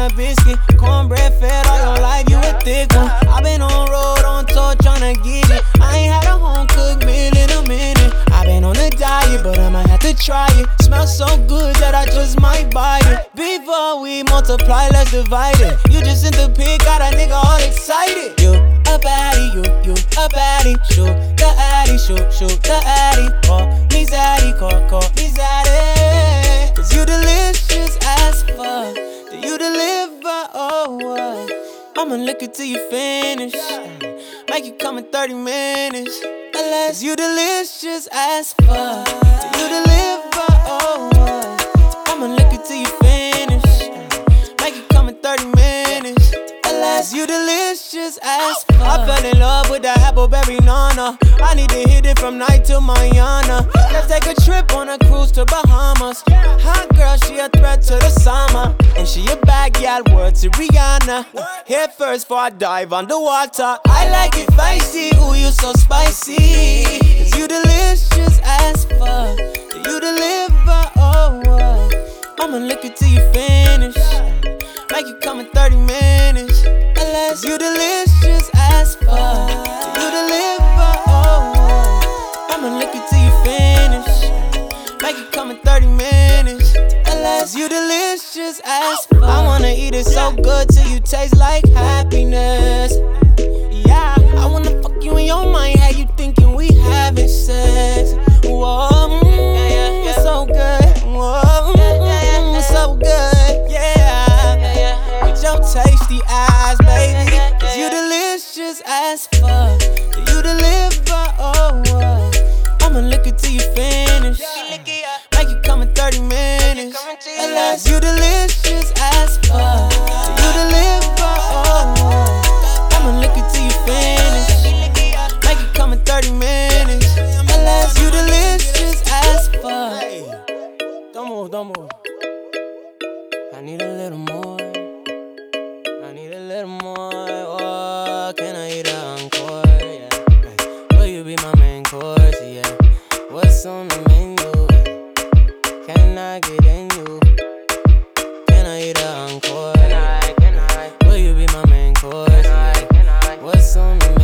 a biscuit. Cornbread fed all your life, you a thick one. I been on road, on tour, tryna get it. I ain't had a home cooked meal in a minute. I been on a diet, but I'ma have to try it. Smells so good that I just might buy it. Before we multiply, let's divide it. You just sent the pic, got a nigga all excited. You a baddie, you a baddie. Shoot the addy, shoot the addy. Call me zaddy, call me zaddy. Cause you delicious as fuck. Do you deliver or what? I'ma lick it till you finish. Make you come in 30 minutes. Unless you delicious as fuck. Do you deliver or what? I'ma lick it till you finish. Make you come in 30 minutes. Unless you delicious as fuck. I fell in love with that appleberry nana. I need to hit it from night till mañana. Let's take a trip on a cruise to Bahamas. Hot girl, she a threat to the summer. And she a bad gal, word to Rihanna. Head first before I dive underwater. I like it spicy, ooh you so spicy. Cause you delicious as fuck. Do you deliver or what? I'ma lick it till you finish. Make you come in 30 minutes. Unless you delicious as fuck. Do you deliver or what? I'ma lick it till you finish. Make you come in 30 minutes. Unless you delicious as fuck. I wanna eat it so good till you taste like happiness. Yeah, I wanna fuck you in your mind. How you thinking we having sex? Whoa, it's so good. Whoa, it's so good. Yeah, with your tasty eyes, baby. Cause you delicious as fuck. Do you deliver or what? I'ma lick it till you finish. Make you come in 30 minutes. Unless you delicious as fuck. Do you deliver or what? I'ma lick it till you finish. Make you come in 30 minutes. Unless you delicious as fuck. Don't move. I need a little more. I need a little more. Oh, can I eat an encore? Yeah. Will you be my main course? Yeah. What's on the menu? Can I get in you? Can I eat an encore? Can I? Will you be my main course? Yeah. What's on the menu?